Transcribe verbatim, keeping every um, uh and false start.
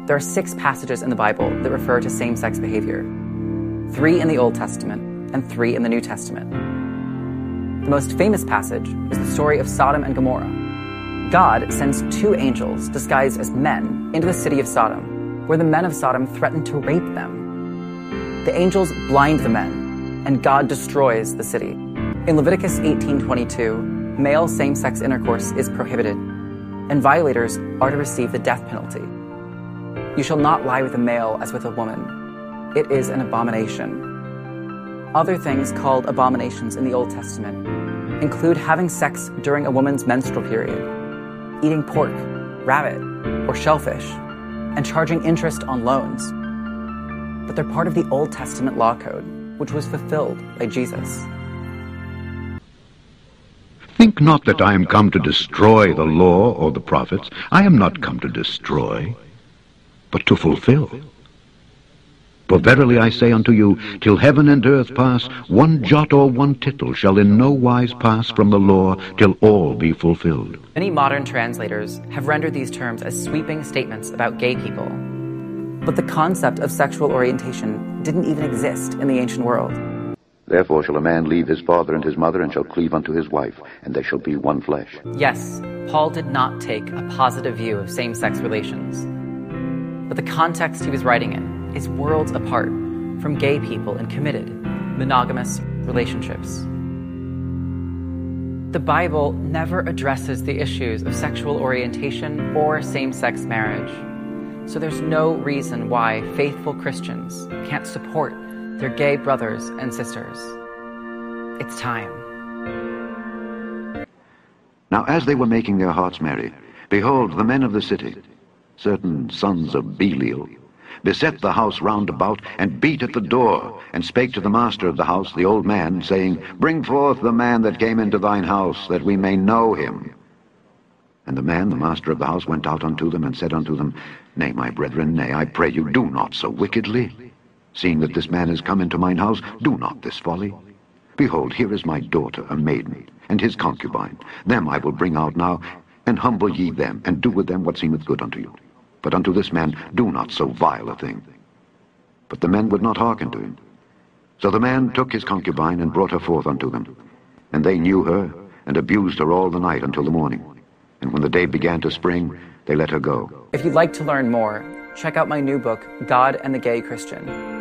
There are six passages in the Bible that refer to same-sex behavior. Three in the Old Testament and three in the New Testament. The most famous passage is the story of Sodom and Gomorrah. God sends two angels disguised as men into the city of Sodom, where the men of Sodom threaten to rape them. The angels blind the men, and God destroys the city. In Leviticus eighteen twenty-two, male same-sex intercourse is prohibited, and violators are to receive the death penalty. You shall not lie with a male as with a woman. It is an abomination. Other things called abominations in the Old Testament include having sex during a woman's menstrual period, eating pork, rabbit, or shellfish, and charging interest on loans. But they're part of the Old Testament law code, which was fulfilled by Jesus. Think not that I am come to destroy the law or the prophets. I am not come to destroy, but to fulfill. For verily I say unto you, till heaven and earth pass, one jot or one tittle shall in no wise pass from the law, till all be fulfilled. Many modern translators have rendered these terms as sweeping statements about gay people. But the concept of sexual orientation didn't even exist in the ancient world. Therefore shall a man leave his father and his mother, and shall cleave unto his wife, and they shall be one flesh. Yes, Paul did not take a positive view of same-sex relations. But the context he was writing in is worlds apart from gay people in committed, monogamous relationships. The Bible never addresses the issues of sexual orientation or same-sex marriage, so there's no reason why faithful Christians can't support their gay brothers and sisters. It's time. Now as they were making their hearts merry, behold, the men of the city, certain sons of Belial, beset the house round about, and beat at the door, and spake to the master of the house, the old man, saying, Bring forth the man that came into thine house, that we may know him. And the man, the master of the house, went out unto them, and said unto them, Nay, my brethren, nay, I pray you, do not so wickedly. Seeing that this man is come into mine house, do not this folly. Behold, here is my daughter, a maiden, and his concubine. Them I will bring out now, and humble ye them, and do with them what seemeth good unto you. But unto this man do not so vile a thing. But the men would not hearken to him. So the man took his concubine, and brought her forth unto them. And they knew her, and abused her all the night until the morning. And when the day began to spring, they let her go. If you'd like to learn more, check out my new book, God and the Gay Christian.